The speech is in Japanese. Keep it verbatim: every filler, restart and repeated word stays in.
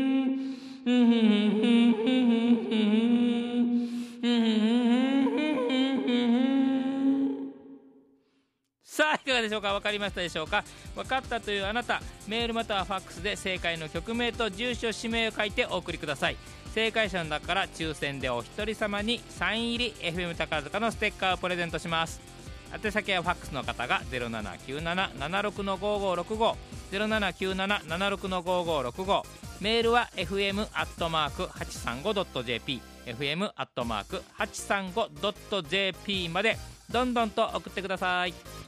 さあいかがでしょうか。分かりましたでしょうか。分かったというあなた、メールまたはファックスで正解の曲名と住所氏名を書いてお送りください。正解者の中から抽選でお一人様にサイン入り エフエム 宝塚のステッカーをプレゼントします。宛先はファックスの方が ゼロななきゅうなな ななろく ごごろくご ゼロななきゅうなな ななろく ごごろくご、メールは エフエム アットマーク はちさんご ドット ジェーピー エフエム アットマーク はちさんご ドット ジェーピー までどんどんと送ってください。